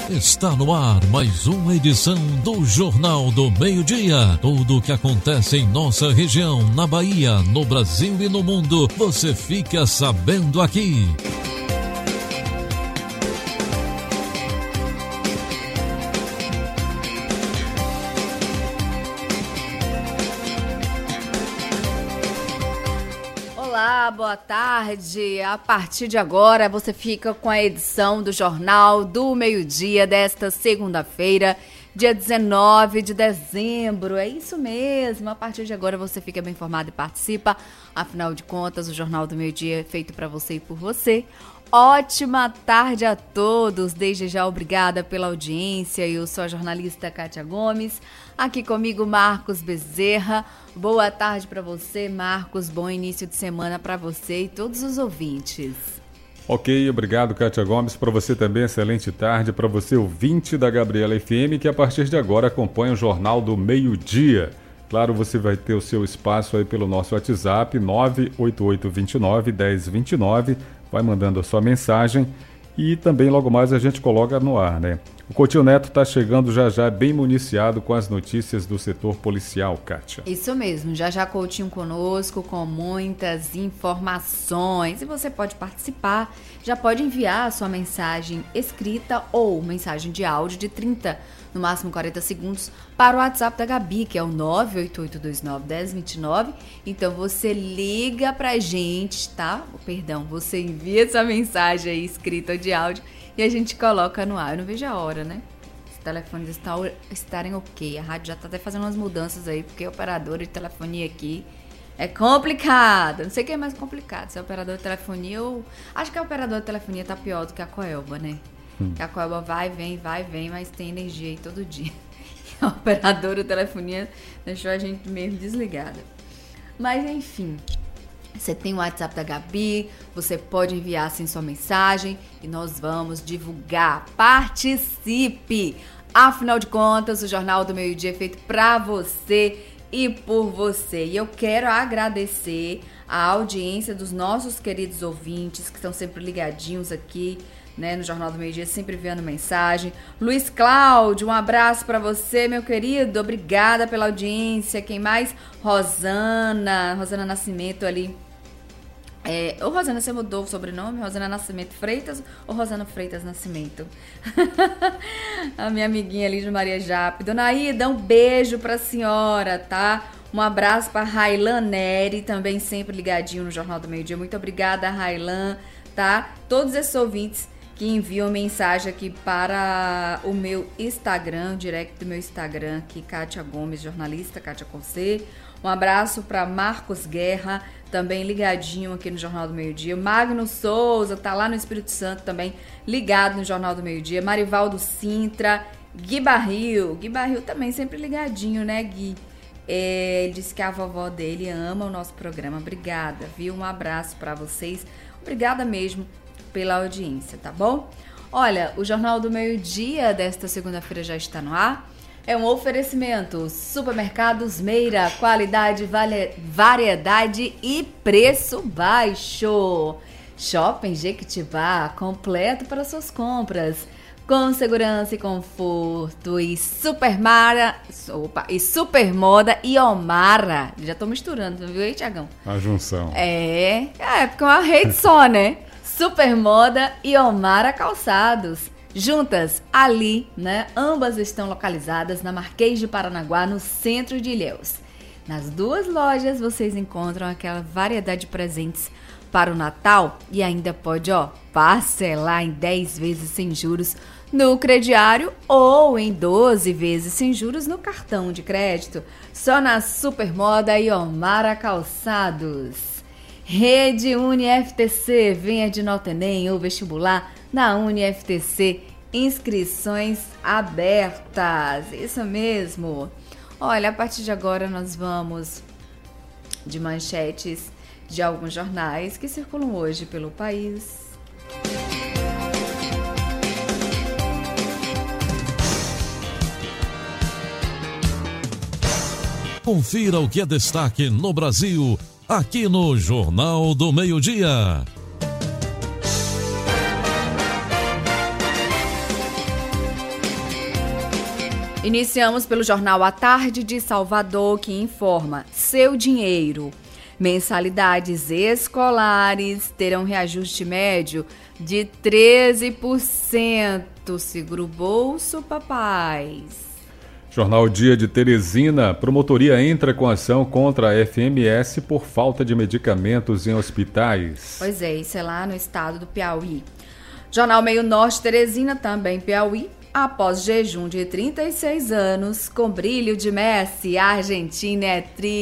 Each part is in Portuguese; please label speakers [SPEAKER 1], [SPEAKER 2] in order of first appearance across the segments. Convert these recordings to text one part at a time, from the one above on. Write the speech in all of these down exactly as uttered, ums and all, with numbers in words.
[SPEAKER 1] Está no ar mais uma edição do Jornal do Meio-Dia. Tudo o que acontece em nossa região, na Bahia, no Brasil e no mundo, você fica sabendo aqui.
[SPEAKER 2] Olá, boa tarde. A partir de agora você fica com a edição do Jornal do Meio-Dia desta segunda-feira, dia dezenove de dezembro. É isso mesmo. A partir de agora você fica bem informado e participa. Afinal de contas, o Jornal do Meio-Dia é feito para você e por você. Ótima tarde a todos. Desde já, obrigada pela audiência. Eu sou a jornalista Kátia Gomes. Aqui comigo, Marcos Bezerra. Boa tarde para você, Marcos. Bom início de semana para você e todos os ouvintes.
[SPEAKER 3] Ok, obrigado, Kátia Gomes. Para você também, excelente tarde. Para você, ouvinte da Gabriela F M, que a partir de agora acompanha o Jornal do Meio-Dia. Claro, você vai ter o seu espaço aí pelo nosso WhatsApp, nove oito oito dois nove, um zero dois nove. Vai mandando a sua mensagem e também logo mais a gente coloca no ar, né? O Coutinho Neto está chegando já já bem municiado com as notícias do setor policial, Kátia.
[SPEAKER 2] Isso mesmo, já já Coutinho conosco com muitas informações e você pode participar, já pode enviar a sua mensagem escrita ou mensagem de áudio de trinta, no máximo quarenta segundos, para o WhatsApp da Gabi, que é o nove oito oito dois nove, um zero dois nove. Então você liga pra gente, tá? Perdão, você envia essa mensagem aí escrita ou de áudio e a gente coloca no ar. Eu não vejo a hora, né? Os telefones estão, estarem ok. A rádio já tá até fazendo umas mudanças aí, porque a operadora de telefonia aqui é complicada. Não sei o que é mais complicado, se é operador de telefonia ou... Acho que a operadora de telefonia tá pior do que a Coelba, né? Hum. Que a Coelba vai, vem, vai, vem, mas tem energia aí todo dia. A operadora de telefonia deixou a gente mesmo desligada. Mas enfim... Você tem o WhatsApp da Gabi, você pode enviar assim sua mensagem e nós vamos divulgar. Participe! Afinal de contas, o Jornal do Meio-Dia é feito para você e por você. E eu quero agradecer a audiência dos nossos queridos ouvintes que estão sempre ligadinhos aqui, né, no Jornal do Meio-Dia, sempre enviando mensagem. Luiz Cláudio, um abraço para você, meu querido. Obrigada pela audiência. Quem mais? Rosana, Rosana Nascimento ali. É, ou Rosana, você mudou o sobrenome? Rosana Nascimento Freitas ou Rosana Freitas Nascimento? A minha amiguinha ali de Maria Jape. Dona Ida, um beijo pra senhora, tá? Um abraço pra Railan Neri, também sempre ligadinho no Jornal do Meio-Dia. Muito obrigada, Railan, tá? Todos esses ouvintes que enviam mensagem aqui para o meu Instagram, direct do meu Instagram aqui, Kátia Gomes, jornalista, Kátia com C. Um abraço para Marcos Guerra, também ligadinho aqui no Jornal do Meio-Dia. Magno Souza, tá lá no Espírito Santo também, ligado no Jornal do Meio-Dia. Marivaldo Sintra, Gui Barril. Gui Barril também sempre ligadinho, né, Gui? É, ele disse que a vovó dele ama o nosso programa. Obrigada, viu? Um abraço para vocês. Obrigada mesmo pela audiência, tá bom? Olha, o Jornal do Meio-Dia desta segunda-feira já está no ar. É um oferecimento, Supermercados Meira, qualidade, variedade e preço baixo. Shopping Jequitibá, completo para suas compras, com segurança e conforto. E Supermara, opa, e Supermoda e Omara. Já tô misturando, viu aí, Tiagão?
[SPEAKER 3] A junção.
[SPEAKER 2] É, é porque é uma rede só, né? Supermoda e Omara Calçados. Juntas, ali, né? Ambas estão localizadas na Marquês de Paranaguá, no centro de Ilhéus. Nas duas lojas vocês encontram aquela variedade de presentes para o Natal e ainda pode, ó, parcelar em dez vezes sem juros no crediário ou em doze vezes sem juros no cartão de crédito. Só na Supermoda e Omara Calçados. Rede UniFTC, venha de Nautenem ou vestibular na UniFTC, inscrições abertas, isso mesmo. Olha, a partir de agora nós vamos de manchetes de alguns jornais que circulam hoje pelo país.
[SPEAKER 1] Confira o que é destaque no Brasil, aqui no Jornal do Meio-Dia.
[SPEAKER 2] Iniciamos pelo Jornal à Tarde de Salvador, que informa: seu dinheiro. Mensalidades escolares terão reajuste médio de treze por cento. Segura o bolso, papais.
[SPEAKER 3] Jornal Dia de Teresina. Promotoria entra com ação contra a F M S por falta de medicamentos em hospitais.
[SPEAKER 2] Pois é, isso é lá no estado do Piauí. Jornal Meio Norte Teresina, também Piauí. Após jejum de trinta e seis anos, com brilho de Messi, a Argentina é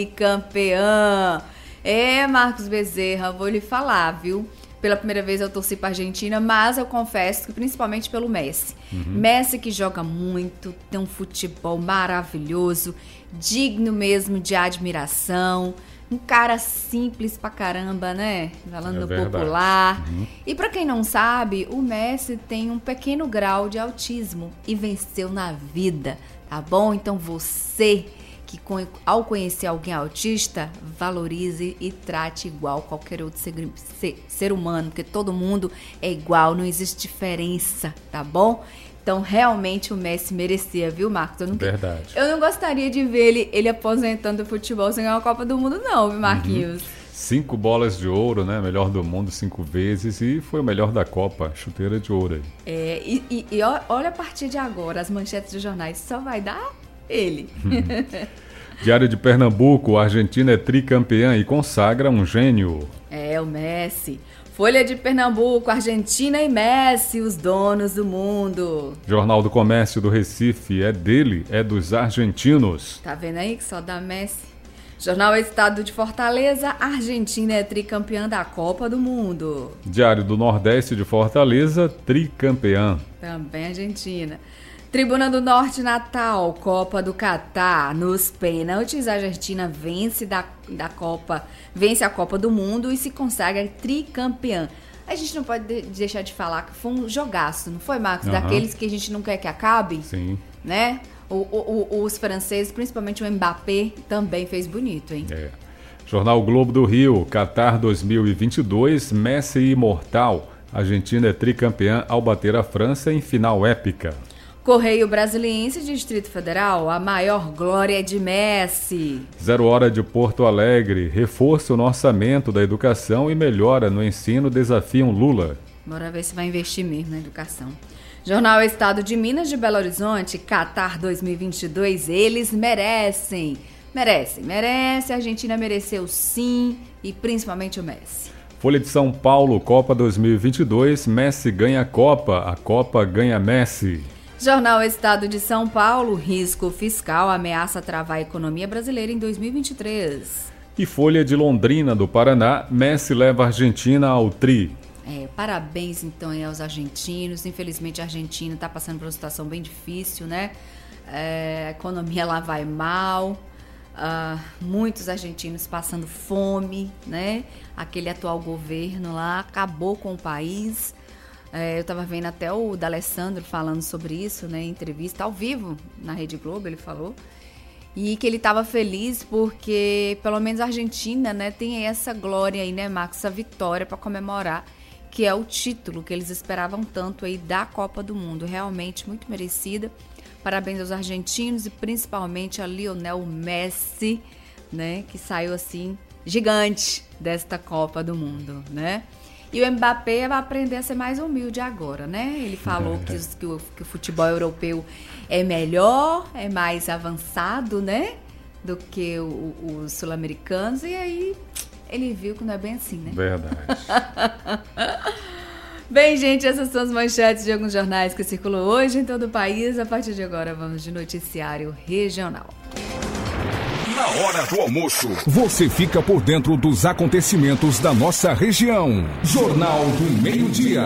[SPEAKER 2] tricampeã. É, Marcos Bezerra, vou lhe falar, viu? Pela primeira vez eu torci para a Argentina, mas eu confesso que principalmente pelo Messi. Uhum. Messi que joga muito, tem um futebol maravilhoso, digno mesmo de admiração. Um cara simples pra caramba, né? Falando
[SPEAKER 3] é
[SPEAKER 2] popular.
[SPEAKER 3] Uhum.
[SPEAKER 2] E pra quem não sabe, o Messi tem um pequeno grau de autismo e venceu na vida, tá bom? Então você que ao conhecer alguém autista, valorize e trate igual qualquer outro ser, ser, ser humano, porque todo mundo é igual, não existe diferença, tá bom? Então, realmente, o Messi merecia, viu, Marcos? Eu não,
[SPEAKER 3] Verdade.
[SPEAKER 2] Eu não gostaria de ver ele, ele aposentando o futebol sem ganhar a Copa do Mundo, não, viu, Marquinhos?
[SPEAKER 3] Uhum. Cinco bolas de ouro, né? Melhor do mundo cinco vezes e foi o melhor da Copa, chuteira de ouro aí.
[SPEAKER 2] É, e, e, e olha a partir de agora, as manchetes dos jornais, só vai dar ele.
[SPEAKER 3] Uhum. Diário de Pernambuco, a Argentina é tricampeã e consagra um gênio.
[SPEAKER 2] É, o Messi. Folha de Pernambuco, Argentina e Messi, os donos do mundo.
[SPEAKER 3] Jornal do Comércio do Recife, é dele, é dos argentinos.
[SPEAKER 2] Tá vendo aí que só dá Messi? Jornal Estado de Fortaleza, Argentina é tricampeã da Copa do Mundo.
[SPEAKER 3] Diário do Nordeste de Fortaleza, tricampeã.
[SPEAKER 2] Também Argentina. Tribuna do Norte, Natal, Copa do Catar. Nos pênaltis, a Argentina vence, da, da Copa, vence a Copa do Mundo e se consagra tricampeã. A gente não pode de, deixar de falar que foi um jogaço, não foi, Marcos? Uhum. Daqueles que a gente não quer que acabe.
[SPEAKER 3] Sim.
[SPEAKER 2] Né? O, o, o, os franceses, principalmente o Mbappé, também fez bonito, hein?
[SPEAKER 3] É. Jornal Globo do Rio, Catar dois mil e vinte e dois, Messi imortal. A Argentina é tricampeã ao bater a França em final épica.
[SPEAKER 2] Correio Brasiliense, Distrito Federal, a maior glória de Messi.
[SPEAKER 3] Zero Hora de Porto Alegre, reforça no orçamento da educação e melhora no ensino, desafiam Lula.
[SPEAKER 2] Bora ver se vai investir mesmo na educação. Jornal Estado de Minas de Belo Horizonte, Catar dois mil e vinte e dois, eles merecem. Merecem, merece, a Argentina mereceu sim, e principalmente o Messi.
[SPEAKER 3] Folha de São Paulo, Copa dois mil e vinte e dois, Messi ganha a Copa, a Copa ganha Messi.
[SPEAKER 2] Jornal Estado de São Paulo, risco fiscal ameaça travar a economia brasileira em dois mil e vinte e três.
[SPEAKER 3] E Folha de Londrina, do Paraná, Messi leva a Argentina ao tri.
[SPEAKER 2] É, parabéns então aí aos argentinos. Infelizmente a Argentina está passando por uma situação bem difícil, né? É, a economia lá vai mal, uh, muitos argentinos passando fome, né? Aquele atual governo lá acabou com o país. É, eu estava vendo até o D'Alessandro falando sobre isso, né, em entrevista ao vivo na Rede Globo, ele falou, e que ele estava feliz porque pelo menos a Argentina, né, tem essa glória aí, né, Marcos, essa vitória para comemorar, que é o título que eles esperavam tanto aí da Copa do Mundo, realmente muito merecida. Parabéns aos argentinos e principalmente a Lionel Messi, né, que saiu assim gigante desta Copa do Mundo, né? E o Mbappé vai aprender a ser mais humilde agora, né? Ele falou que, que, o, que o futebol europeu é melhor, é mais avançado, né? Do que o, os sul-americanos. E aí ele viu que não é bem assim, né?
[SPEAKER 3] Verdade.
[SPEAKER 2] Bem, gente, essas são as manchetes de alguns jornais que circulam hoje em todo o país. A partir de agora, vamos de noticiário regional.
[SPEAKER 4] Na hora do almoço, você fica por dentro dos acontecimentos da nossa região. Jornal do Meio-Dia.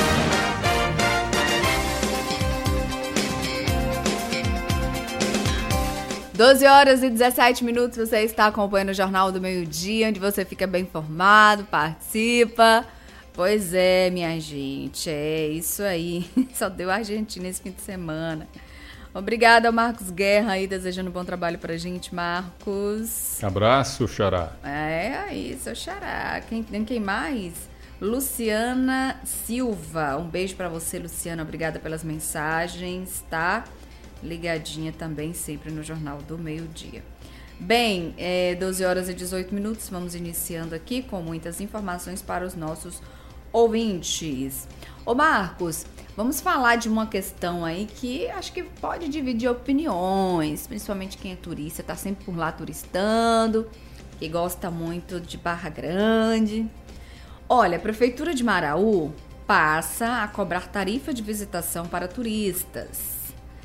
[SPEAKER 2] doze horas e dezessete minutos, você está acompanhando o Jornal do Meio-Dia, onde você fica bem informado, participa. Pois é, minha gente, é isso aí. Só deu a Argentina esse fim de semana. Obrigada ao Marcos Guerra aí, desejando um bom trabalho pra gente, Marcos.
[SPEAKER 3] Abraço, Xará.
[SPEAKER 2] É, aí, seu Xará. Quem, quem mais? Luciana Silva. Um beijo pra você, Luciana. Obrigada pelas mensagens, tá? ligadinha também sempre no Jornal do Meio-Dia. Bem, é doze horas e dezoito minutos, vamos iniciando aqui com muitas informações para os nossos ouvintes. Ô Marcos, vamos falar de uma questão aí que acho que pode dividir opiniões, principalmente quem é turista, está sempre por lá turistando, que gosta muito de Barra Grande. Olha, a Prefeitura de Maraú passa a cobrar tarifa de visitação para turistas.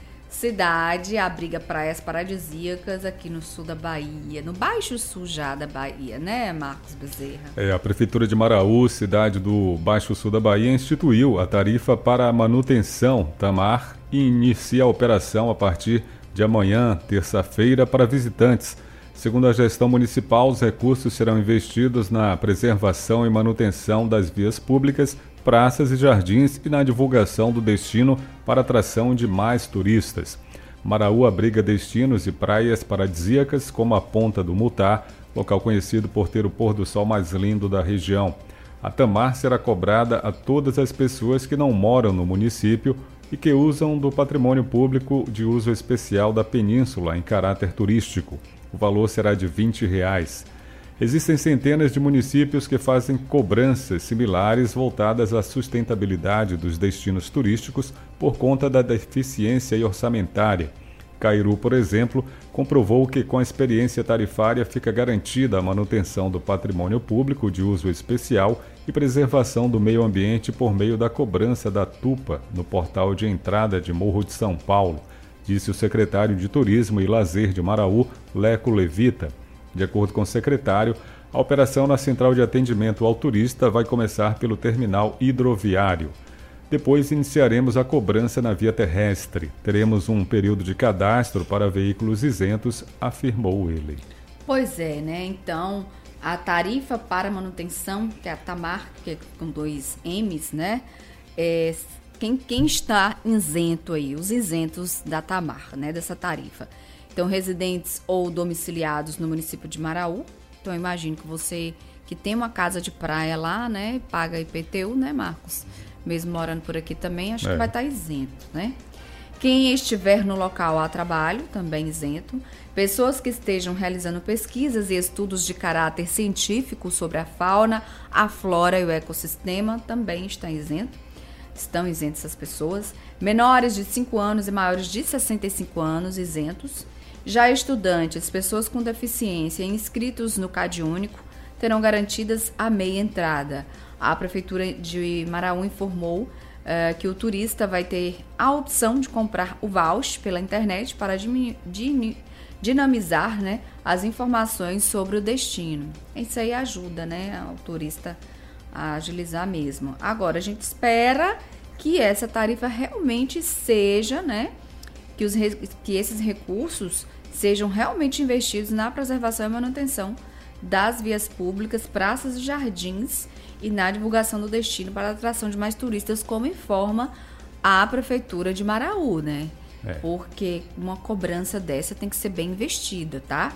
[SPEAKER 2] Cidade abriga praias paradisíacas aqui no sul da Bahia, no baixo sul já da Bahia, né, Marcos Bezerra?
[SPEAKER 3] É, a Prefeitura de Maraú, cidade do baixo sul da Bahia, instituiu a tarifa para a manutenção Tamar e inicia a operação a partir de amanhã, terça-feira, para visitantes. Segundo a gestão municipal, os recursos serão investidos na preservação e manutenção das vias públicas, praças e jardins e na divulgação do destino para atração de mais turistas. Maraú abriga destinos e praias paradisíacas como a Ponta do Mutá, local conhecido por ter o pôr do sol mais lindo da região. A Tamar será cobrada a todas as pessoas que não moram no município e que usam do patrimônio público de uso especial da península em caráter turístico. O valor será de vinte reais. Existem centenas de municípios que fazem cobranças similares voltadas à sustentabilidade dos destinos turísticos por conta da deficiência orçamentária. Cairu, por exemplo, comprovou que com a experiência tarifária fica garantida a manutenção do patrimônio público de uso especial e preservação do meio ambiente por meio da cobrança da Tupa no portal de entrada de Morro de São Paulo, disse o secretário de Turismo e Lazer de Maraú, Leco Levita. De acordo com o secretário, a operação na Central de Atendimento ao Turista vai começar pelo terminal hidroviário. Depois iniciaremos a cobrança na via terrestre. Teremos um período de cadastro para veículos isentos, afirmou ele.
[SPEAKER 2] Pois é, né? Então, a tarifa para manutenção, que é a Tamar, que é com dois M's, né? É, quem, quem está isento aí? Os isentos da Tamar, né? Dessa tarifa. Então, residentes ou domiciliados no município de Maraú. Então, eu imagino que você que tem uma casa de praia lá, né, paga I P T U, né, Marcos? Mesmo morando por aqui também, acho é. que vai estar isento, né? Quem estiver no local a trabalho, também isento. Pessoas que estejam realizando pesquisas e estudos de caráter científico sobre a fauna, a flora e o ecossistema, também está isento. Estão isentas essas pessoas. Menores de cinco anos e maiores de sessenta e cinco anos, isentos. Já estudantes, pessoas com deficiência inscritos no CadÚnico terão garantidas a meia entrada. A Prefeitura de Maraú informou uh, que o turista vai ter a opção de comprar o voucher pela internet para diminu- din- dinamizar, né, as informações sobre o destino. Isso aí ajuda, né, o turista a agilizar mesmo. Agora, a gente espera que essa tarifa realmente seja, né, que, os, que esses recursos sejam realmente investidos na preservação e manutenção das vias públicas, praças e jardins e na divulgação do destino para a atração de mais turistas, como informa a Prefeitura de Maraú, né? É. Porque uma cobrança dessa tem que ser bem investida, tá?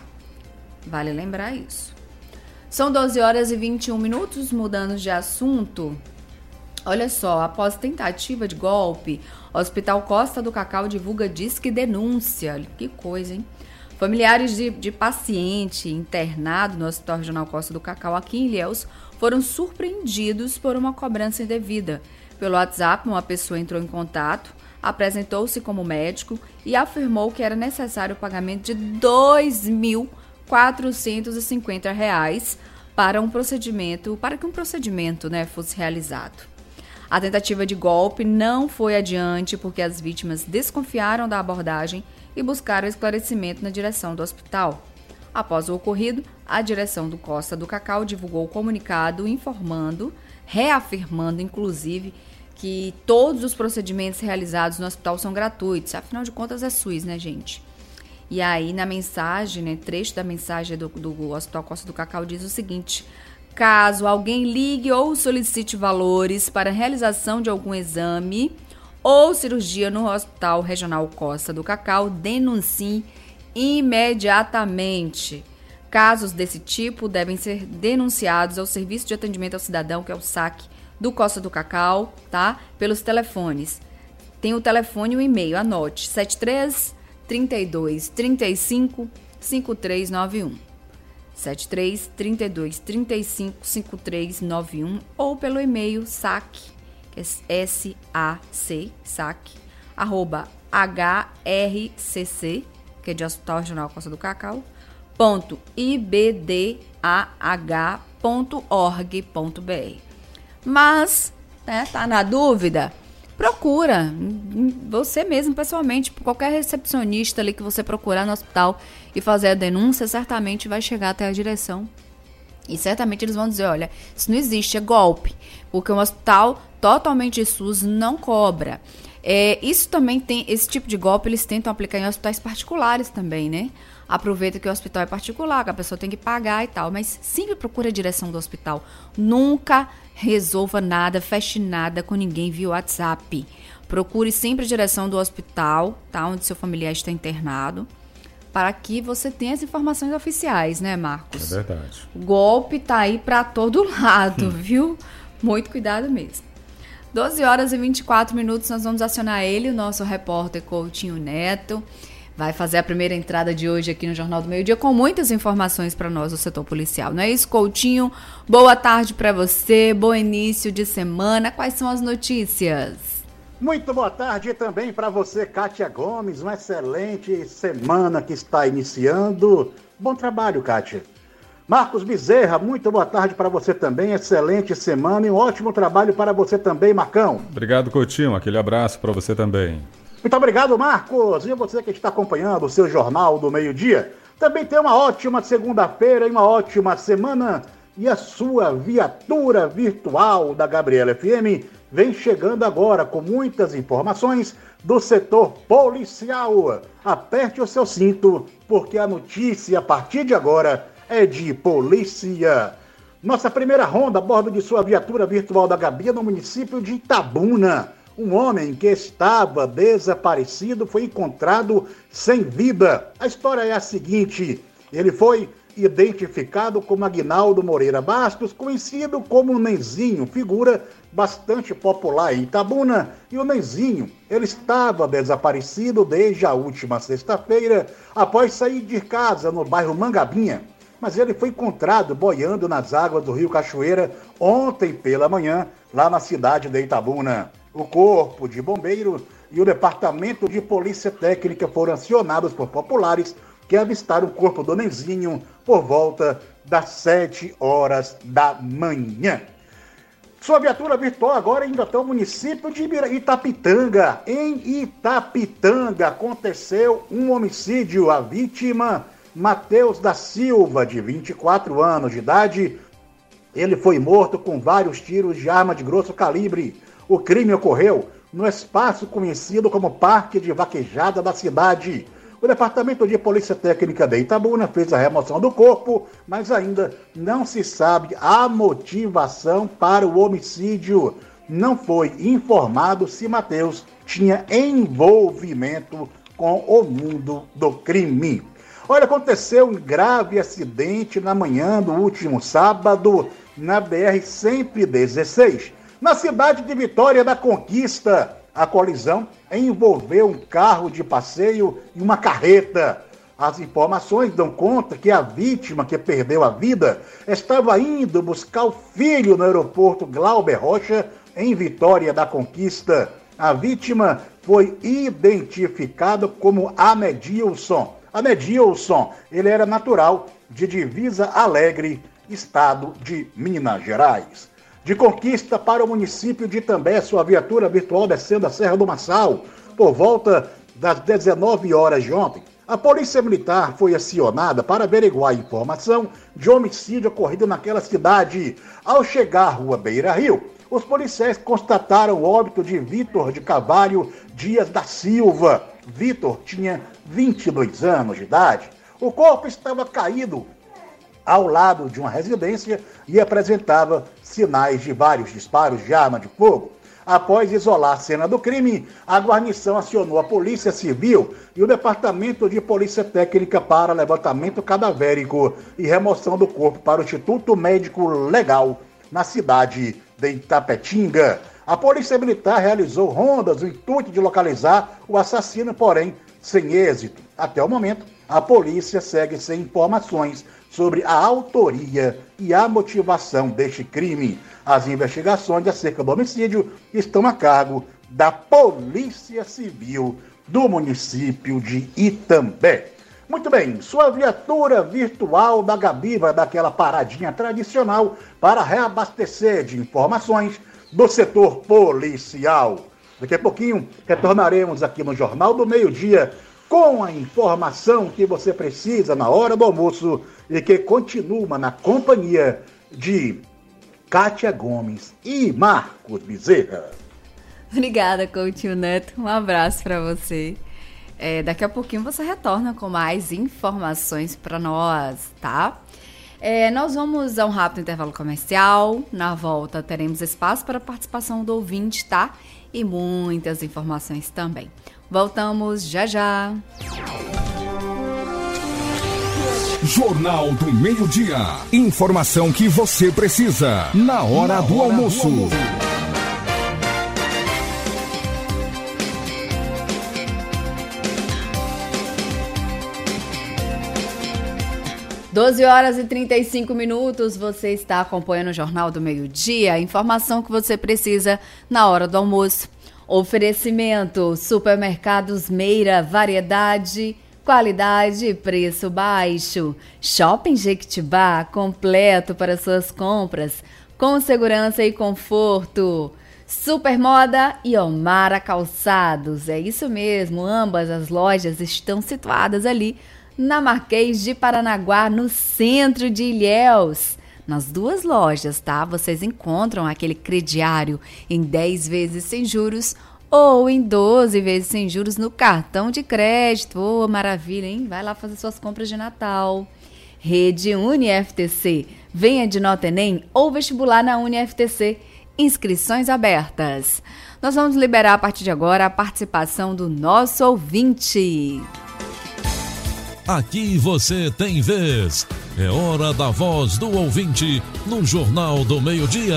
[SPEAKER 2] Vale lembrar isso. São doze horas e vinte e um minutos, mudando de assunto. Olha só, após tentativa de golpe, o Hospital Costa do Cacau divulga disque denúncia. Que coisa, hein? Familiares de, de paciente internado no Hospital Regional Costa do Cacau, aqui em Ilhéus, foram surpreendidos por uma cobrança indevida. Pelo WhatsApp, uma pessoa entrou em contato, apresentou-se como médico e afirmou que era necessário o pagamento de dois mil quatrocentos e cinquenta reais para um procedimento, para que um procedimento, né, fosse realizado. A tentativa de golpe não foi adiante porque as vítimas desconfiaram da abordagem e buscaram esclarecimento na direção do hospital. Após o ocorrido, a direção do Costa do Cacau divulgou o comunicado informando, reafirmando inclusive, que todos os procedimentos realizados no hospital são gratuitos. Afinal de contas é SUS, né, gente? E aí, na mensagem, né, trecho da mensagem do, do Hospital Costa do Cacau diz o seguinte: caso alguém ligue ou solicite valores para a realização de algum exame ou cirurgia no Hospital Regional Costa do Cacau, denuncie imediatamente. Casos desse tipo devem ser denunciados ao Serviço de Atendimento ao Cidadão, que é o S A C do Costa do Cacau, tá? Pelos telefones tem o telefone e o e-mail, anote, setenta e três, trinta e dois, trinta e cinco, cinquenta e três noventa e um. setenta e três, trinta e dois, trinta e cinco, cinquenta e três noventa e um ou pelo e-mail sac, que é S A C, sac, arroba H R C C, que é de Hospital Regional Costa do Cacau, ponto I B D A H ponto org ponto B R. Mas, né, tá na dúvida? Procura, você mesmo pessoalmente, qualquer recepcionista ali que você procurar no hospital e fazer a denúncia, certamente vai chegar até a direção. E certamente eles vão dizer, olha, isso não existe, é golpe, porque um hospital totalmente SUS não cobra. É, isso também tem, esse tipo de golpe eles tentam aplicar em hospitais particulares também, né? Aproveita que o hospital é particular, que a pessoa tem que pagar e tal, mas sempre procura a direção do hospital. Nunca resolva nada, feche nada com ninguém via WhatsApp. Procure sempre a direção do hospital, tá? Onde seu familiar está internado, para que você tenha as informações oficiais, né, Marcos?
[SPEAKER 3] É verdade.
[SPEAKER 2] O golpe tá aí para todo lado, viu? Muito cuidado mesmo. doze horas e vinte e quatro minutos, nós vamos acionar ele, o nosso repórter Coutinho Neto. Vai fazer a primeira entrada de hoje aqui no Jornal do Meio Dia com muitas informações para nós do setor policial. Não é isso, Coutinho? Boa tarde para você, bom início de semana. Quais são as notícias?
[SPEAKER 5] Muito boa tarde também para você, Kátia Gomes. Uma excelente semana que está iniciando. Bom trabalho, Kátia. Marcos Bezerra, muito boa tarde para você também. Excelente semana e um ótimo trabalho para você também, Marcão.
[SPEAKER 3] Obrigado, Coutinho. Aquele abraço para você também.
[SPEAKER 5] Muito obrigado, Marcos. E você que está acompanhando o seu Jornal do Meio-Dia, também tem uma ótima segunda-feira e uma ótima semana. E a sua viatura virtual da Gabriela F M vem chegando agora com muitas informações do setor policial. Aperte o seu cinto, porque a notícia a partir de agora é de polícia. Nossa primeira ronda a bordo de sua viatura virtual da Gabi no município de Itabuna. Um homem que estava desaparecido foi encontrado sem vida. A história é a seguinte: ele foi identificado como Aguinaldo Moreira Bastos, conhecido como Nenzinho, figura bastante popular em Itabuna. E o Nenzinho, ele estava desaparecido desde a última sexta-feira, após sair de casa no bairro Mangabinha. Mas ele foi encontrado boiando nas águas do rio Cachoeira ontem pela manhã, lá na cidade de Itabuna. O Corpo de Bombeiro e o Departamento de Polícia Técnica foram acionados por populares que avistaram o corpo do Nenzinho por volta das sete horas da manhã. Sua viatura virtual agora ainda está no município de Itapitanga. Em Itapitanga aconteceu um homicídio. A vítima, Matheus da Silva, de vinte e quatro anos de idade, ele foi morto com vários tiros de arma de grosso calibre. O crime ocorreu no espaço conhecido como Parque de Vaquejada da cidade. O Departamento de Polícia Técnica de Itabuna fez a remoção do corpo, mas ainda não se sabe a motivação para o homicídio. Não foi informado se Matheus tinha envolvimento com o mundo do crime. Olha, aconteceu um grave acidente na manhã do último sábado na B R cento e dezesseis. Na cidade de Vitória da Conquista, a colisão envolveu um carro de passeio e uma carreta. As informações dão conta que a vítima, que perdeu a vida, estava indo buscar o filho no aeroporto Glauber Rocha, em Vitória da Conquista. A vítima foi identificada como Amedilson. Amedilson, ele era natural de Divisa Alegre, estado de Minas Gerais. De Conquista para o município de Itambé, sua viatura virtual descendo a Serra do Massal, por volta das dezenove horas de ontem. A Polícia Militar foi acionada para averiguar a informação de homicídio ocorrido naquela cidade. Ao chegar à rua Beira Rio, os policiais constataram o óbito de Vitor de Carvalho Dias da Silva. Vitor tinha vinte e dois anos de idade. O corpo estava caído ao lado de uma residência e apresentava sinais de vários disparos de arma de fogo. Após isolar a cena do crime, a guarnição acionou a Polícia Civil e o Departamento de Polícia Técnica para levantamento cadavérico e remoção do corpo para o Instituto Médico Legal na cidade de Itapetinga. A Polícia Militar realizou rondas no intuito de localizar o assassino, porém sem êxito. Até o momento, a polícia segue sem informações sobre a autoria e a motivação deste crime. As investigações acerca do homicídio estão a cargo da Polícia Civil do município de Itambé. Muito bem, sua viatura virtual da Gabi vai dar aquela paradinha tradicional para reabastecer de informações do setor policial. Daqui a pouquinho retornaremos aqui no Jornal do Meio-Dia com a informação que você precisa na hora do almoço e que continua na companhia de Kátia Gomes e Marcos Bezerra.
[SPEAKER 2] Obrigada, Coutinho Neto. Um abraço para você. É, daqui a pouquinho você retorna com mais informações para nós, tá? É, nós vamos a um rápido intervalo comercial. Na volta teremos espaço para a participação do ouvinte, tá? E muitas informações também. Voltamos já já.
[SPEAKER 4] Jornal do Meio-Dia. Informação que você precisa na hora, na do, hora almoço. do almoço.
[SPEAKER 2] doze horas e trinta e cinco minutos, você está acompanhando o Jornal do Meio-Dia, a informação que você precisa na hora do almoço. Oferecimento, Supermercados Meira, variedade, qualidade e preço baixo. Shopping Jequitibá, completo para suas compras, com segurança e conforto. Supermoda e Omara Calçados, é isso mesmo, ambas as lojas estão situadas ali na Marquês de Paranaguá, no centro de Ilhéus. Nas duas lojas, tá? Vocês encontram aquele crediário em dez vezes sem juros ou em doze vezes sem juros no cartão de crédito. Ô, oh, maravilha, hein? Vai lá fazer suas compras de Natal. Rede UniFTC. Venha de nota Enem ou vestibular na UniFTC. Inscrições abertas. Nós vamos liberar a partir de agora a participação do nosso ouvinte.
[SPEAKER 1] Aqui você tem vez. É hora da voz do ouvinte no Jornal do Meio-Dia.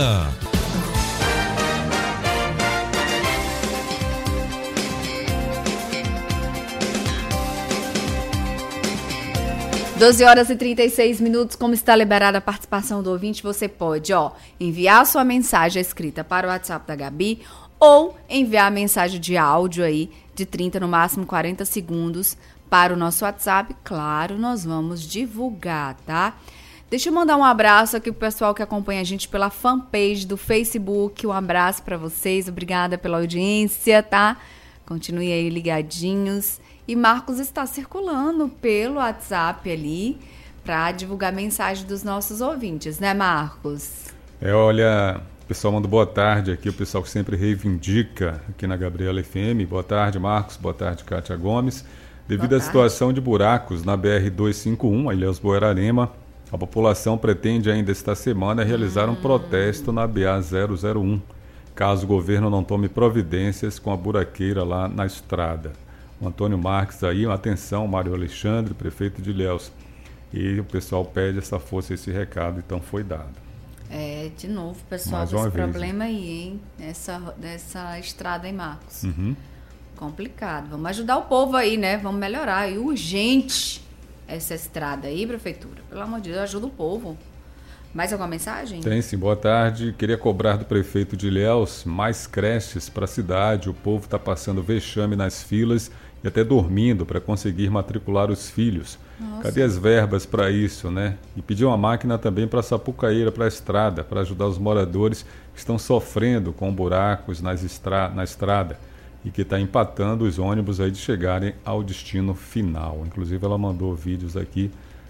[SPEAKER 2] doze horas e trinta e seis minutos, como está liberada a participação do ouvinte, você pode, ó, enviar sua mensagem escrita para o WhatsApp da Gabi ou enviar a mensagem de áudio aí de trinta, no máximo quarenta segundos, para o nosso WhatsApp. Claro, nós vamos divulgar, tá? Deixa eu mandar um abraço aqui pro pessoal que acompanha a gente pela fanpage do Facebook. Um abraço para vocês, obrigada pela audiência, tá? Continue aí ligadinhos. E Marcos está circulando pelo WhatsApp ali para divulgar mensagem dos nossos ouvintes, né, Marcos?
[SPEAKER 3] É, olha, o pessoal manda boa tarde aqui, o pessoal que sempre reivindica aqui na Gabriela F M. Boa tarde, Marcos. Boa tarde, Kátia Gomes. Devido à situação de buracos na B R duzentos e cinquenta e um, Ilhéus Boerarema, a população pretende ainda esta semana realizar um hum. protesto na B A zero zero um, caso o governo não tome providências com a buraqueira lá na estrada. O Antônio Marques aí, atenção, Mário Alexandre, prefeito de Ilhéus. E o pessoal pede essa força, esse recado, então foi dado.
[SPEAKER 2] É, de novo, pessoal, esse problema aí, hein? Nessa, nessa estrada, hein, Marcos?
[SPEAKER 3] Uhum.
[SPEAKER 2] Complicado. Vamos ajudar o povo aí, né? Vamos melhorar. E urgente essa estrada aí, prefeitura. Pelo amor de Deus, ajuda o povo. Mais alguma mensagem?
[SPEAKER 3] Tem sim, boa tarde. Queria cobrar do prefeito de Ilhéus mais creches para a cidade. O povo está passando vexame nas filas e até dormindo para conseguir matricular os filhos. Nossa. Cadê as verbas para isso, né? E pedir uma máquina também para Sapucaíra, para a estrada, para ajudar os moradores que estão sofrendo com buracos nas estra- na estrada e que está empatando os ônibus aí de chegarem ao destino final. Inclusive ela mandou vídeos aqui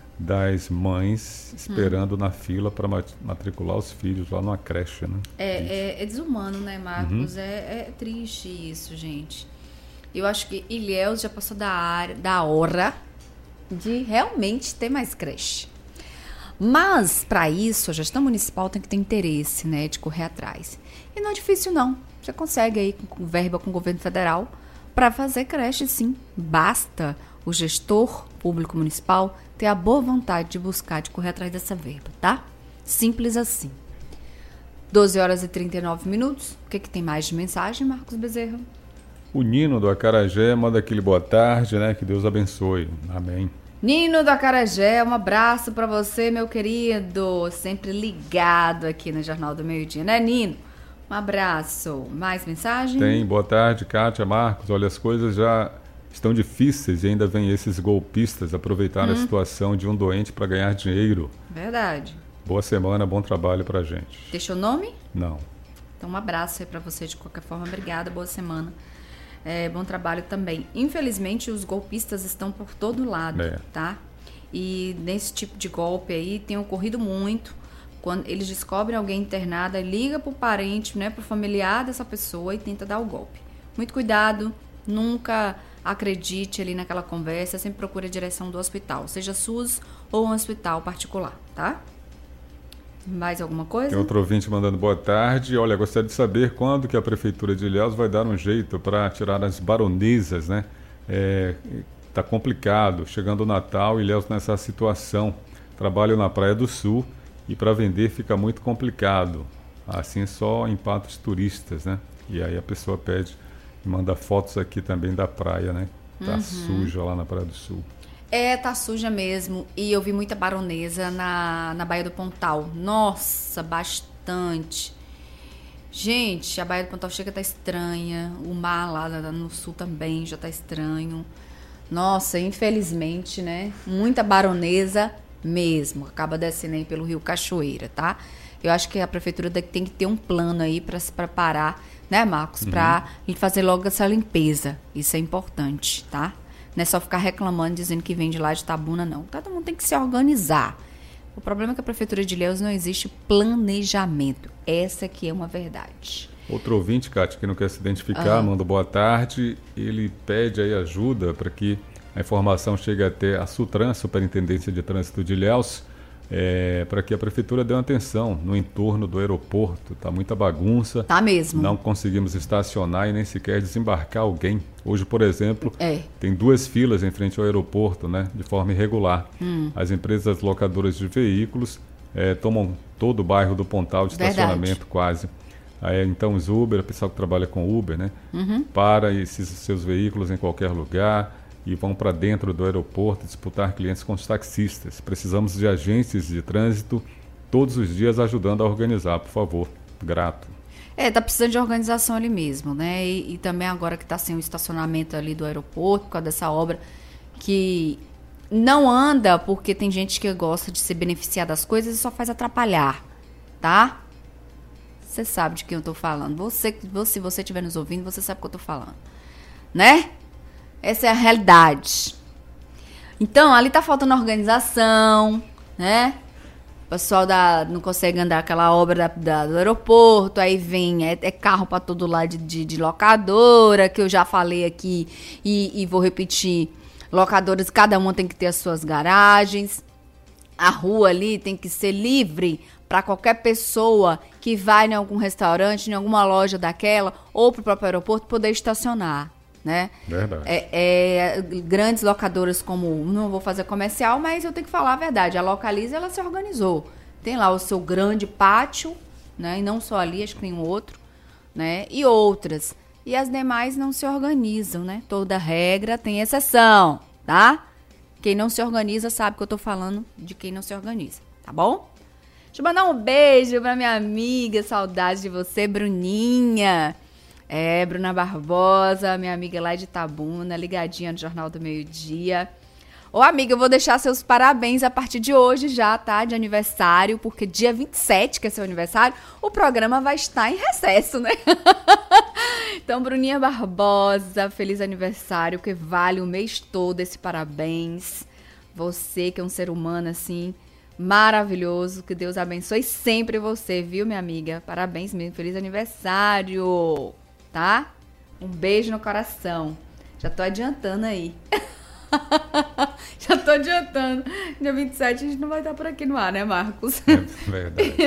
[SPEAKER 3] das mães esperando hum. na fila para matricular os filhos lá numa creche, né?
[SPEAKER 2] É, é, é desumano, né, Marcos? Uhum. É, é triste isso, gente. Eu acho que Ilhéus já passou da, área, da hora de realmente ter mais creche. Mas, para isso, a gestão municipal tem que ter interesse, né, de correr atrás. E não é difícil, não. Você consegue aí, com verba com o governo federal, para fazer creche, sim. Basta o gestor público municipal ter a boa vontade de buscar, de correr atrás dessa verba, tá? Simples assim. doze horas e trinta e nove minutos. O que, que tem mais de mensagem, Marcos Bezerra?
[SPEAKER 3] O Nino do Acarajé manda aquele boa tarde, né? Que Deus abençoe. Amém.
[SPEAKER 2] Nino do Acarajé, um abraço para você, meu querido. Sempre ligado aqui no Jornal do Meio-Dia, né, Nino? Um abraço. Mais mensagem?
[SPEAKER 3] Tem. Boa tarde, Kátia, Marcos. Olha, as coisas já estão difíceis e ainda vem esses golpistas aproveitar hum. a situação de um doente para ganhar dinheiro.
[SPEAKER 2] Verdade.
[SPEAKER 3] Boa semana, bom trabalho pra gente.
[SPEAKER 2] Deixa o nome?
[SPEAKER 3] Não.
[SPEAKER 2] Então um abraço aí pra você de qualquer forma. Obrigada, boa semana. É, bom trabalho também. Infelizmente, os golpistas estão por todo lado, é. tá? E nesse tipo de golpe aí tem ocorrido muito. Quando eles descobrem alguém internada, liga pro parente, né, pro familiar dessa pessoa e tenta dar o golpe. Muito cuidado, nunca acredite ali naquela conversa, sempre procure a direção do hospital, seja SUS ou um hospital particular, tá? Mais alguma coisa?
[SPEAKER 3] Tem outro ouvinte mandando boa tarde. Olha, gostaria de saber quando que a Prefeitura de Ilhéus vai dar um jeito para tirar as baronesas, né? É, tá complicado. Chegando o Natal, Ilhéus nessa situação. Trabalho na Praia do Sul e para vender fica muito complicado. Assim só empata os turistas, né? E aí a pessoa pede e manda fotos aqui também da praia, né? Tá uhum. suja lá na Praia do Sul.
[SPEAKER 2] É, tá suja mesmo. E eu vi muita baronesa na, na Baía do Pontal. Nossa, bastante. Gente, a Baía do Pontal chega a tá estranha. O mar lá no sul também já tá estranho. Nossa, infelizmente, né? Muita baronesa mesmo. Acaba descendo aí pelo Rio Cachoeira, tá? Eu acho que a prefeitura tem que ter um plano aí para se preparar, né, Marcos? Uhum. Para fazer logo essa limpeza. Isso é importante, tá? Não é só ficar reclamando, dizendo que vem de lá de Tabuna, não. Todo mundo tem que se organizar. O problema é que a Prefeitura de Ilhéus não existe planejamento. Essa aqui é uma verdade.
[SPEAKER 3] Outro ouvinte, Cátia, que não quer se identificar, ah. manda boa tarde. Ele pede aí ajuda para que a informação chegue até a SUTRAN, Superintendência de Trânsito de Ilhéus, é, para que a Prefeitura dê uma atenção no entorno do aeroporto. Tá muita bagunça.
[SPEAKER 2] Tá mesmo.
[SPEAKER 3] Não conseguimos estacionar e nem sequer desembarcar alguém. Hoje, por exemplo,
[SPEAKER 2] é.
[SPEAKER 3] tem duas filas em frente ao aeroporto, né, de forma irregular. Hum. As empresas locadoras de veículos é, tomam todo o bairro do Pontal de Verdade. Estacionamento quase. Aí, então os Uber, o pessoal que trabalha com Uber, né, uhum. para esses seus veículos em qualquer lugar e vão para dentro do aeroporto disputar clientes com os taxistas. Precisamos de agentes de trânsito todos os dias ajudando a organizar, por favor. Grato.
[SPEAKER 2] É, tá precisando de organização ali mesmo, né? E, e também agora que tá sem o estacionamento ali do aeroporto, por causa dessa obra, que não anda porque tem gente que gosta de se beneficiar das coisas e só faz atrapalhar, tá? Você sabe de quem eu tô falando. Você, se você estiver nos ouvindo, você sabe o que eu tô falando. Né? Essa é a realidade. Então, ali tá faltando organização, né? O pessoal da, não consegue andar aquela obra da, da, do aeroporto, aí vem, é, é carro para todo lado de, de, de locadora, que eu já falei aqui e, e vou repetir. Locadoras, cada uma tem que ter as suas garagens. A rua ali tem que ser livre para qualquer pessoa que vai em algum restaurante, em alguma loja daquela, ou pro próprio aeroporto, poder estacionar. Né?
[SPEAKER 3] Verdade.
[SPEAKER 2] É, é, grandes locadoras como, não vou fazer comercial, mas eu tenho que falar a verdade, a Localiza, ela se organizou, tem lá o seu grande pátio, né? E não só ali, acho que tem um outro, né? E outras, e as demais não se organizam, né? Toda regra tem exceção, tá? Quem não se organiza sabe que eu tô falando de quem não se organiza, tá bom? Deixa eu mandar um beijo pra minha amiga, saudade de você, Bruninha. É, Bruna Barbosa, minha amiga lá de Itabuna, ligadinha no Jornal do Meio-Dia. Ô, amiga, eu vou deixar seus parabéns a partir de hoje já, tá? De aniversário, porque dia vinte e sete, que é seu aniversário, o programa vai estar em recesso, né? Então, Bruninha Barbosa, feliz aniversário, que vale o mês todo esse parabéns. Você que é um ser humano, assim, maravilhoso, que Deus abençoe sempre você, viu, minha amiga? Parabéns mesmo, feliz aniversário! Tá? Um beijo no coração. Já tô adiantando aí. Já tô adiantando. Dia vinte e sete a gente não vai estar por aqui no ar, né, Marcos?
[SPEAKER 3] É verdade.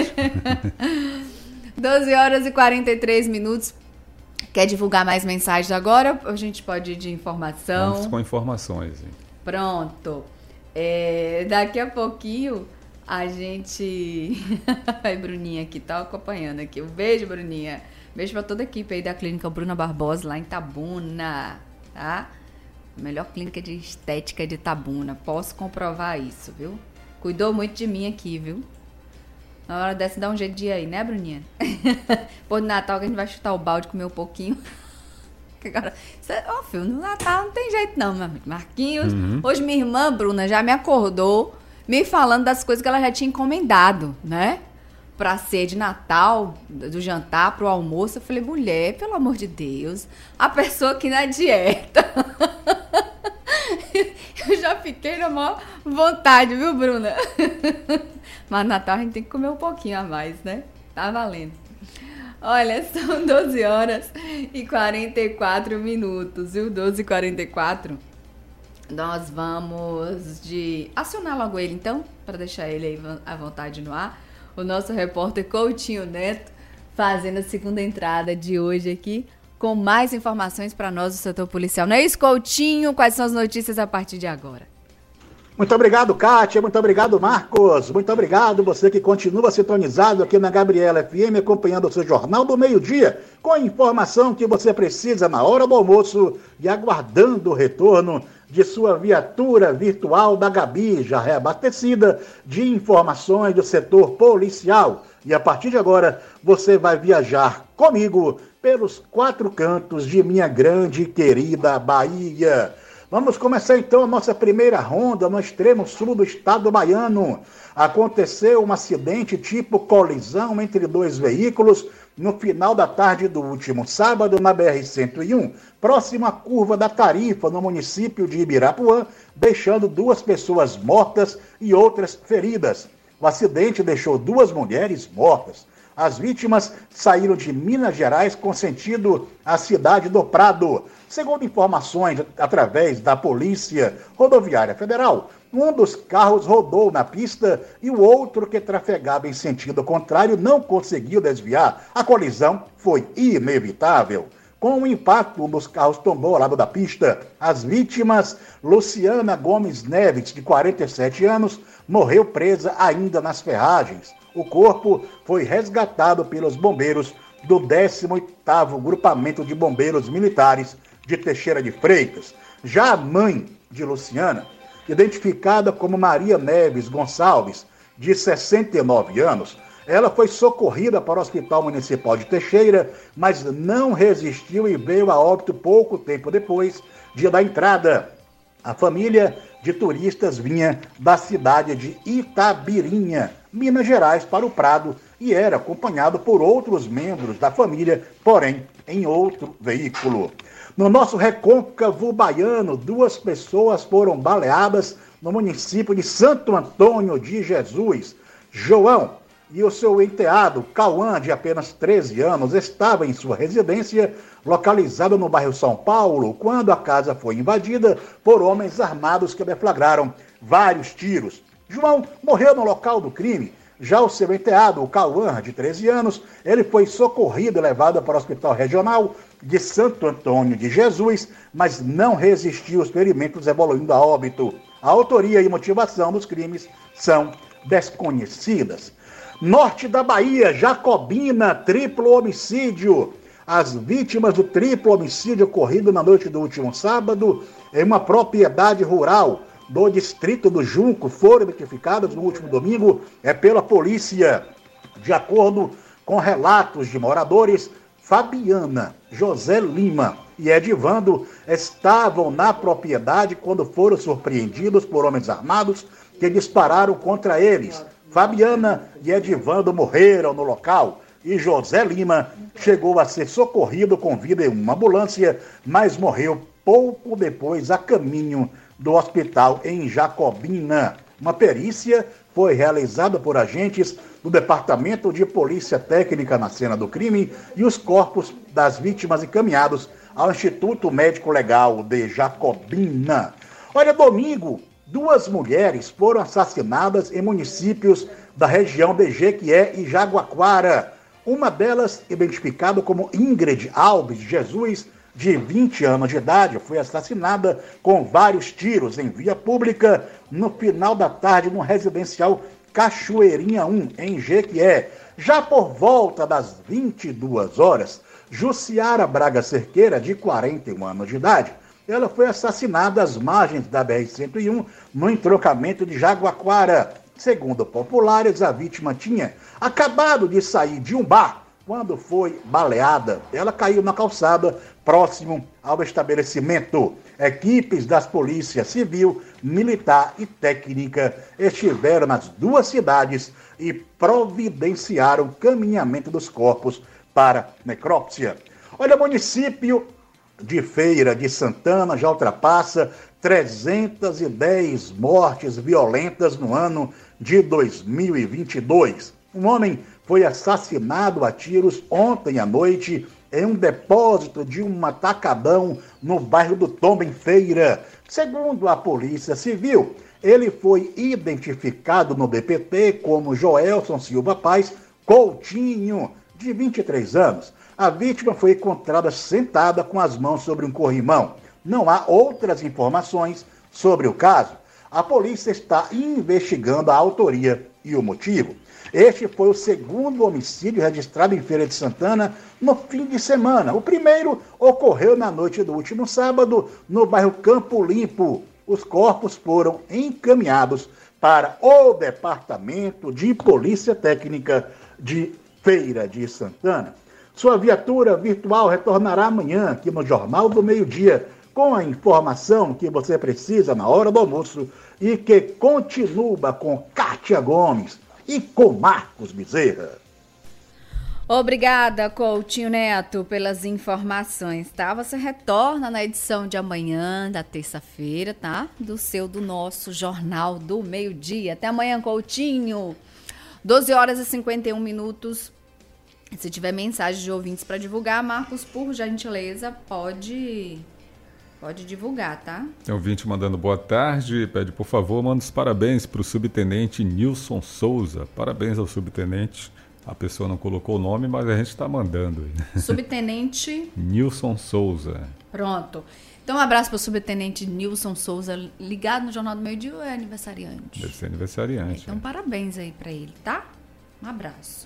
[SPEAKER 2] doze horas e quarenta e três minutos. Quer divulgar mais mensagens agora? A gente pode ir de informação.
[SPEAKER 3] Vamos com informações. Hein?
[SPEAKER 2] Pronto. É, daqui a pouquinho A gente... A Bruninha aqui tá acompanhando aqui. Um beijo, Bruninha. Beijo pra toda a equipe aí da Clínica Bruna Barbosa, lá em Itabuna, tá? Melhor clínica de estética de Itabuna. Posso comprovar isso, viu? Cuidou muito de mim aqui, viu? Na hora dessa, dá um jeito de ir aí, né, Bruninha? Pô, no Natal que a gente vai chutar o balde, comer um pouquinho. Agora, ó, filho, no Natal não tem jeito não, meu amigo. Marquinhos, uhum. Hoje minha irmã, Bruna, já me acordou, me falando das coisas que ela já tinha encomendado, né? Pra ser de Natal, do jantar pro almoço. Eu falei, mulher, pelo amor de Deus, a pessoa aqui na dieta. Eu já fiquei na maior vontade, viu, Bruna? Mas no Natal a gente tem que comer um pouquinho a mais, né? Tá valendo. Olha, são doze horas e quarenta e quatro minutos, viu? doze e quarenta e quatro. Nós vamos de acionar logo ele, então, para deixar ele aí à vontade no ar. O nosso repórter Coutinho Neto fazendo a segunda entrada de hoje aqui com mais informações para nós do setor policial. Não é isso, Coutinho? Quais são as notícias a partir de agora?
[SPEAKER 5] Muito obrigado, Kátia. Muito obrigado, Marcos. Muito obrigado você que continua sintonizado aqui na Gabriela F M, acompanhando o seu Jornal do Meio-Dia, com a informação que você precisa na hora do almoço e aguardando o retorno de sua viatura virtual da Gabi, já reabastecida de informações do setor policial. E a partir de agora, você vai viajar comigo pelos quatro cantos de minha grande e querida Bahia. Vamos começar então a nossa primeira ronda no extremo sul do estado baiano. Aconteceu um acidente tipo colisão entre dois veículos no final da tarde do último sábado na B R cento e um, próximo à curva da Tarifa, no município de Ibirapuã, deixando duas pessoas mortas e outras feridas. O acidente deixou duas mulheres mortas. As vítimas saíram de Minas Gerais com sentido à cidade do Prado. Segundo informações através da Polícia Rodoviária Federal, um dos carros rodou na pista e o outro, que trafegava em sentido contrário, não conseguiu desviar. A colisão foi inevitável. Com o impacto, um dos carros tombou ao lado da pista. As vítimas, Luciana Gomes Neves, de quarenta e sete anos, morreu presa ainda nas ferragens. O corpo foi resgatado pelos bombeiros do décimo oitavo Grupamento de Bombeiros Militares de Teixeira de Freitas. Já a mãe de Luciana, identificada como Maria Neves Gonçalves, de sessenta e nove anos, ela foi socorrida para o Hospital Municipal de Teixeira, mas não resistiu e veio a óbito pouco tempo depois, dia da entrada. A família de turistas vinha da cidade de Itabirinha, Minas Gerais, para o Prado e era acompanhado por outros membros da família, porém em outro veículo. No nosso recôncavo baiano, duas pessoas foram baleadas no município de Santo Antônio de Jesus. João e o seu enteado, Cauã, de apenas treze anos, estava em sua residência, localizada no bairro São Paulo, quando a casa foi invadida por homens armados que deflagraram vários tiros. João morreu no local do crime. Já o seu enteado, o Cauã, de treze anos, ele foi socorrido e levado para o Hospital Regional de Santo Antônio de Jesus, mas não resistiu aos ferimentos, evoluindo a óbito. A autoria e motivação dos crimes são desconhecidas. Norte da Bahia, Jacobina, triplo homicídio. As vítimas do triplo homicídio ocorrido na noite do último sábado em uma propriedade rural do distrito do Junco foram identificadas no último domingo é pela polícia. De acordo com relatos de moradores, Fabiana, José Lima e Edivando estavam na propriedade quando foram surpreendidos por homens armados que dispararam contra eles. Fabiana e Edivando morreram no local e José Lima chegou a ser socorrido com vida em uma ambulância, mas morreu pouco depois a caminho do hospital em Jacobina. Uma perícia foi realizada por agentes do Departamento de Polícia Técnica na cena do crime e os corpos das vítimas encaminhados ao Instituto Médico Legal de Jacobina. Olha, domingo, duas mulheres foram assassinadas em municípios da região de Jequié e Jaguaquara. Uma delas, identificada como Ingrid Alves Jesus, de vinte anos de idade, foi assassinada com vários tiros em via pública no final da tarde no residencial Cachoeirinha um, em Jequié. Já por volta das vinte e duas horas, Jussiara Braga Cerqueira, de quarenta e um anos de idade, ela foi assassinada às margens da B R cento e um, no entroncamento de Jaguaquara. Segundo populares, a vítima tinha acabado de sair de um bar quando foi baleada. Ela caiu na calçada próximo ao estabelecimento. Equipes das polícias civil, militar e técnica estiveram nas duas cidades e providenciaram o caminhamento dos corpos para necrópsia. Olha, o município de Feira de Santana já ultrapassa trezentas e dez mortes violentas no ano de dois mil e vinte e dois. Um homem foi assassinado a tiros ontem à noite em um depósito de um atacadão no bairro do Tomba, em Feira. Segundo a Polícia Civil, ele foi identificado no B P T como Joelson Silva Paz Coutinho, de vinte e três anos. A vítima foi encontrada sentada com as mãos sobre um corrimão. Não há outras informações sobre o caso. A polícia está investigando a autoria e o motivo. Este foi o segundo homicídio registrado em Feira de Santana no fim de semana. O primeiro ocorreu na noite do último sábado, no bairro Campo Limpo. Os corpos foram encaminhados para o Departamento de Polícia Técnica de Feira de Santana. Sua viatura virtual retornará amanhã aqui no Jornal do Meio-Dia, com a informação que você precisa na hora do almoço e que continua com Kátia Gomes e com Marcos Bezerra.
[SPEAKER 2] Obrigada, Coutinho Neto, pelas informações, tá? Você retorna na edição de amanhã, da terça-feira, tá? Do seu, do nosso Jornal do Meio-Dia. Até amanhã, Coutinho. doze horas e cinquenta e um minutos. Se tiver mensagem de ouvintes para divulgar, Marcos, por gentileza, pode... Pode divulgar, tá? Tem
[SPEAKER 3] ouvinte mandando boa tarde, pede por favor, manda os parabéns para o subtenente Nilson Souza. Parabéns ao subtenente. A pessoa não colocou o nome, mas a gente está mandando.
[SPEAKER 2] Subtenente...
[SPEAKER 3] Nilson Souza.
[SPEAKER 2] Pronto. Então um abraço para o subtenente Nilson Souza, ligado no Jornal do Meio-Dia, ou é aniversariante?
[SPEAKER 3] Deve ser aniversariante.
[SPEAKER 2] Então é. Parabéns aí para ele, tá? Um abraço.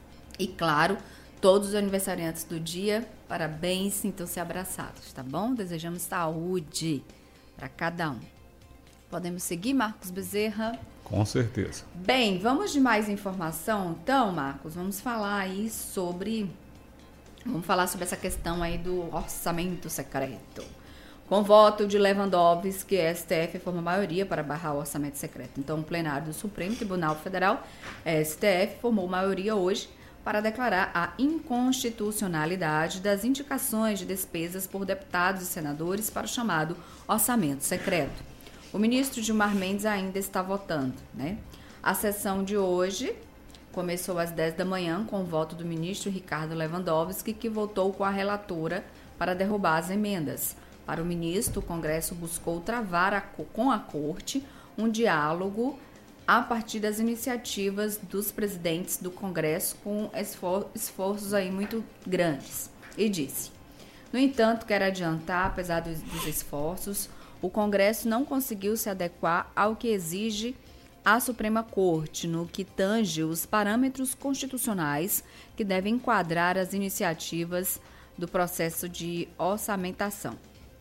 [SPEAKER 2] E claro, todos os aniversariantes do dia, parabéns, sintam-se abraçados, tá bom? Desejamos saúde para cada um. Podemos seguir, Marcos Bezerra?
[SPEAKER 3] Com certeza.
[SPEAKER 2] Bem, vamos de mais informação? Então, Marcos, vamos falar aí sobre... Vamos falar sobre essa questão aí do orçamento secreto. Com voto de Lewandowski, a S T F forma maioria para barrar o orçamento secreto. Então, o plenário do Supremo Tribunal Federal, S T F, formou maioria hoje para declarar a inconstitucionalidade das indicações de despesas por deputados e senadores para o chamado orçamento secreto. O ministro Gilmar Mendes ainda está votando, né? A sessão de hoje começou às dez da manhã com o voto do ministro Ricardo Lewandowski, que votou com a relatora para derrubar as emendas. Para o ministro, o Congresso buscou travar a, com a Corte um diálogo a partir das iniciativas dos presidentes do Congresso com esfor- esforços aí muito grandes. E disse, no entanto, quero adiantar, apesar dos, dos esforços, o Congresso não conseguiu se adequar ao que exige a Suprema Corte, no que tange os parâmetros constitucionais que devem enquadrar as iniciativas do processo de orçamentação.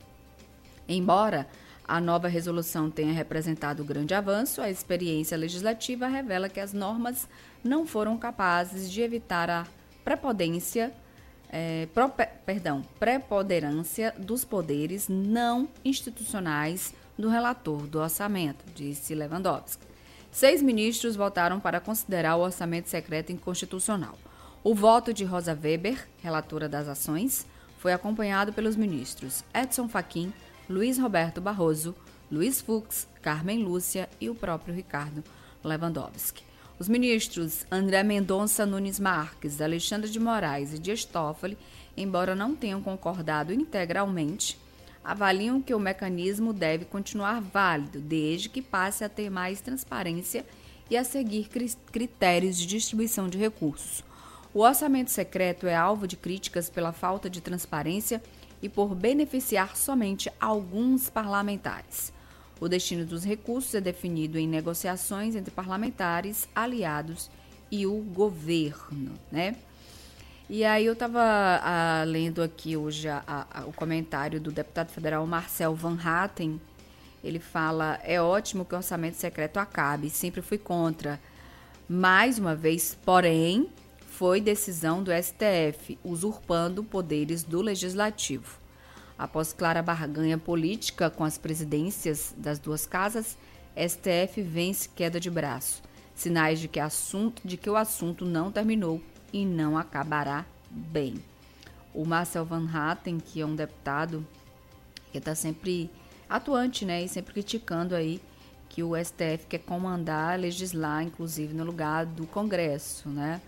[SPEAKER 2] Embora a nova resolução tenha representado grande avanço, a experiência legislativa revela que as normas não foram capazes de evitar a prepotência, é, pro, perdão, preponderância dos poderes não institucionais do relator do orçamento, disse Lewandowski. Seis ministros votaram para considerar o orçamento secreto inconstitucional. O voto de Rosa Weber, relatora das ações, foi acompanhado pelos ministros Edson Fachin, Luiz Roberto Barroso, Luiz Fux, Carmen Lúcia e o próprio Ricardo Lewandowski. Os ministros André Mendonça Nunes Marques, Alexandre de Moraes e Dias Toffoli, embora não tenham concordado integralmente, avaliam que o mecanismo deve continuar válido, desde que passe a ter mais transparência e a seguir critérios de distribuição de recursos. O orçamento secreto é alvo de críticas pela falta de transparência e por beneficiar somente alguns parlamentares. O destino dos recursos é definido em negociações entre parlamentares, aliados e o governo, né? E aí eu estava lendo aqui hoje a, a, o comentário do deputado federal Marcel Van Hatten. Ele fala, é ótimo que o orçamento secreto acabe, sempre fui contra. Mais uma vez, porém, foi decisão do S T F, usurpando poderes do Legislativo. Após clara barganha política com as presidências das duas casas, S T F vence queda de braço. Sinais de que, assunto, de que o assunto não terminou e não acabará bem. O Marcel Van Hatten, que é um deputado que está sempre atuante, né, e sempre criticando aí que o S T F quer comandar, legislar, inclusive no lugar do Congresso, né?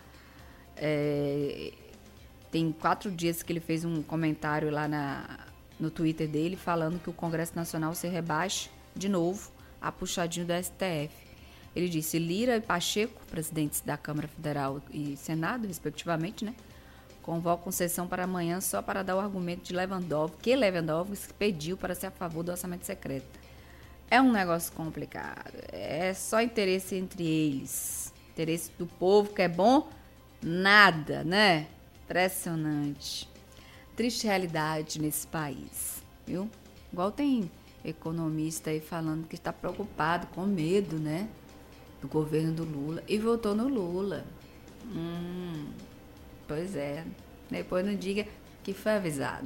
[SPEAKER 2] É, tem quatro dias que ele fez um comentário lá na, no Twitter dele falando que o Congresso Nacional se rebaixa de novo a puxadinho do S T F. Ele disse, Lira e Pacheco, presidentes da Câmara Federal e Senado, respectivamente, né, convocam sessão para amanhã só para dar o argumento de Lewandowski, que Lewandowski pediu para ser a favor do orçamento secreto. É um negócio complicado, é só interesse entre eles. Interesse do povo que é bom, nada, né? Impressionante. Triste realidade nesse país, viu? Igual tem economista aí falando que está preocupado, com medo, né? Do governo do Lula e votou no Lula. Hum, pois é. Depois não diga que foi avisado.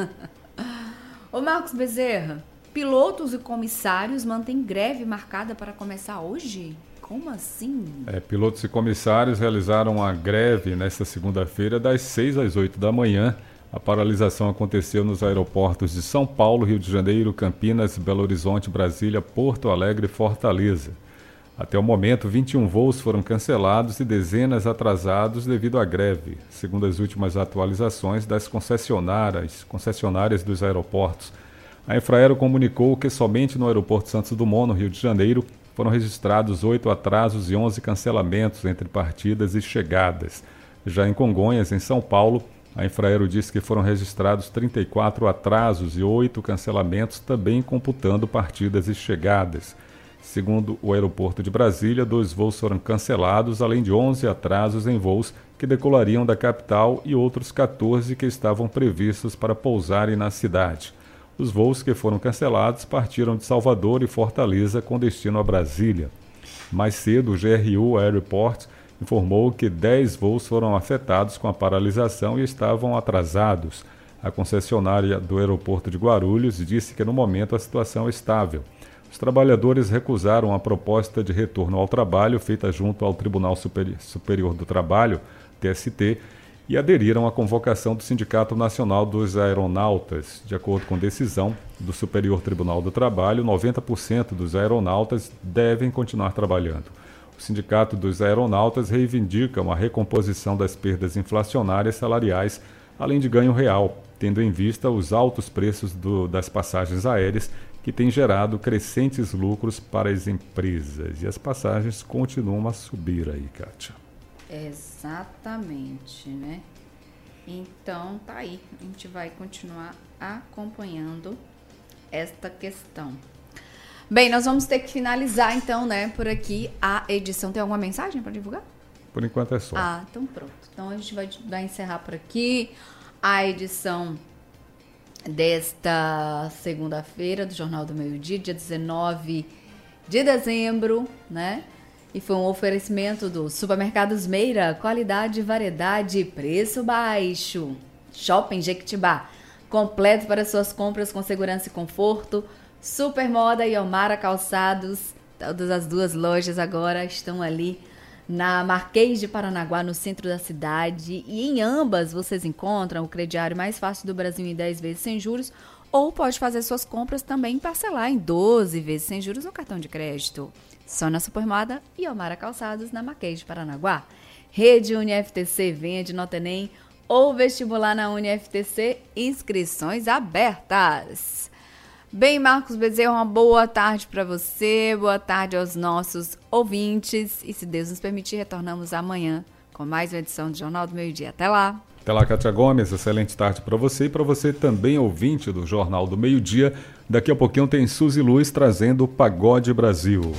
[SPEAKER 2] Ô Marcos Bezerra, pilotos e comissários mantêm greve marcada para começar hoje? Como assim?
[SPEAKER 3] É, pilotos e comissários realizaram uma greve nesta segunda-feira das seis às oito da manhã. A paralisação aconteceu nos aeroportos de São Paulo, Rio de Janeiro, Campinas, Belo Horizonte, Brasília, Porto Alegre e Fortaleza. Até o momento, vinte e um voos foram cancelados e dezenas atrasados devido à greve, segundo as últimas atualizações das concessionárias, concessionárias dos aeroportos. A Infraero comunicou que somente no aeroporto Santos Dumont, no Rio de Janeiro, foram registrados oito atrasos e onze cancelamentos entre partidas e chegadas. Já em Congonhas, em São Paulo, a Infraero disse que foram registrados trinta e quatro atrasos e oito cancelamentos, também computando partidas e chegadas. Segundo o aeroporto de Brasília, dois voos foram cancelados, além de onze atrasos em voos que decolariam da capital e outros quatorze que estavam previstos para pousarem na cidade. Os voos que foram cancelados partiram de Salvador e Fortaleza com destino a Brasília. Mais cedo, o G R U Airport informou que dez voos foram afetados com a paralisação e estavam atrasados. A concessionária do aeroporto de Guarulhos disse que no momento a situação é estável. Os trabalhadores recusaram a proposta de retorno ao trabalho feita junto ao Tribunal Superior do Trabalho, T S T, e aderiram à convocação do Sindicato Nacional dos Aeronautas. De acordo com decisão do Superior Tribunal do Trabalho, noventa por cento dos aeronautas devem continuar trabalhando. O Sindicato dos Aeronautas reivindica uma recomposição das perdas inflacionárias salariais, além de ganho real, tendo em vista os altos preços do, das passagens aéreas, que tem gerado crescentes lucros para as empresas. E as passagens continuam a subir aí, Kátia.
[SPEAKER 2] Exatamente, né? Então, tá aí. A gente vai continuar acompanhando esta questão. Bem, nós vamos ter que finalizar, então, né, por aqui a edição. Tem alguma mensagem para divulgar?
[SPEAKER 3] Por enquanto é só.
[SPEAKER 2] Ah, então pronto. Então, a gente vai, vai encerrar por aqui a edição desta segunda-feira do Jornal do Meio-Dia, dia dezenove de dezembro, né? E foi um oferecimento do Supermercados Meira, qualidade, variedade, preço baixo. Shopping Jequitibá, completo para suas compras com segurança e conforto. Supermoda e Omara Calçados, todas as duas lojas agora estão ali na Marquês de Paranaguá, no centro da cidade, e em ambas vocês encontram o crediário mais fácil do Brasil em dez vezes sem juros, ou pode fazer suas compras também e parcelar em doze vezes sem juros no cartão de crédito. Só na Supermoda e Omara Calçados, na Marquês de Paranaguá. Rede UniFTC, venha de Nota Enem ou vestibular na UniFTC, inscrições abertas. Bem, Marcos Bezerra, uma boa tarde para você, boa tarde aos nossos ouvintes e, se Deus nos permitir, retornamos amanhã com mais uma edição do Jornal do Meio-Dia. Até lá!
[SPEAKER 3] Até lá, Kátia Gomes, excelente tarde para você e para você também, ouvinte do Jornal do Meio-Dia. Daqui a pouquinho tem Suzy Luz trazendo o Pagode Brasil.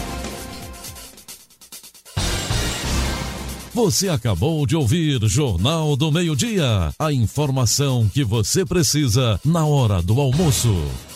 [SPEAKER 1] Você acabou de ouvir Jornal do Meio-Dia, a informação que você precisa na hora do almoço.